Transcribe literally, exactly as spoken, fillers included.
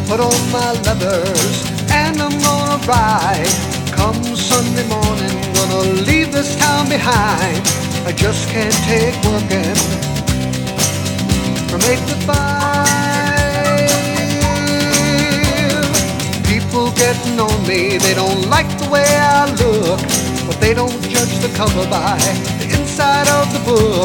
put on my leathers, and I'm gonna ride. Come Sunday morning, gonna leave this town behind. I just can't take working from eight to five. People getting on me, they don't like the way I look, but they don't judge the cover by the inside of the book.